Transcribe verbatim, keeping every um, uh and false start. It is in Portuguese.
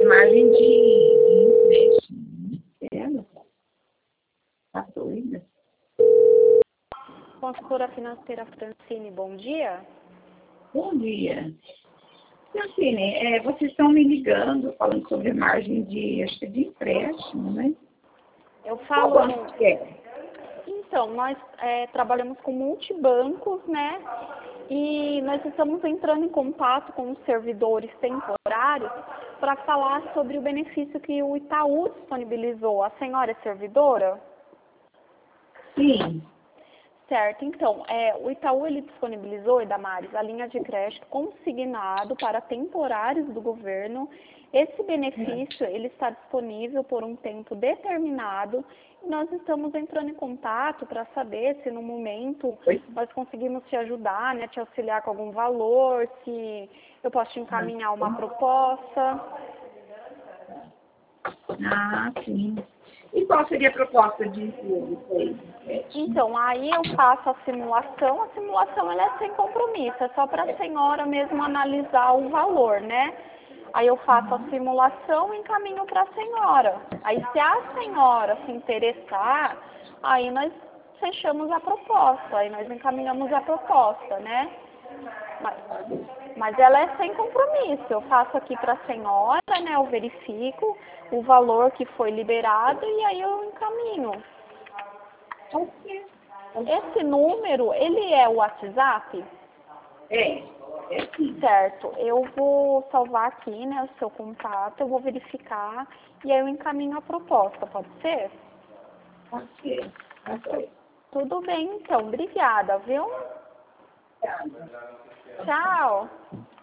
margem de empréstimo. Ela tá doida. Consultora financeira Francine, bom dia. Bom dia. Francine, é, vocês estão me ligando falando sobre margem de, acho que de empréstimo, né? Eu falo... Quanto que é? Então, nós é, trabalhamos com multibancos, né? E nós estamos entrando em contato com os servidores temporários para falar sobre o benefício que o Itaú disponibilizou. A senhora é servidora? Sim. Certo, então, é, o Itaú ele disponibilizou, Edamares, a linha de crédito consignado para temporários do governo. Esse benefício ele está disponível por um tempo determinado e nós estamos entrando em contato para saber se no momento Oi? nós conseguimos te ajudar, né, te auxiliar com algum valor, se eu posso te encaminhar uma proposta. Ah, sim. E qual seria a proposta de incluir? Então, aí eu faço a simulação, a simulação ela é sem compromisso, é só para a senhora mesmo analisar o valor, né? Aí eu faço a simulação e encaminho para a senhora. Aí se a senhora se interessar, aí nós fechamos a proposta, aí nós encaminhamos a proposta, né? Mas, mas ela é sem compromisso, eu faço aqui para a senhora, né? Eu verifico o valor que foi liberado e aí eu encaminho. Esse número, ele é o WhatsApp? É, é sim. Certo. Eu vou salvar aqui, né, o seu contato, eu vou verificar e aí eu encaminho a proposta, pode ser? Pode ser. Tá bom. Tudo bem, então. Obrigada, viu? Obrigada. Tchau.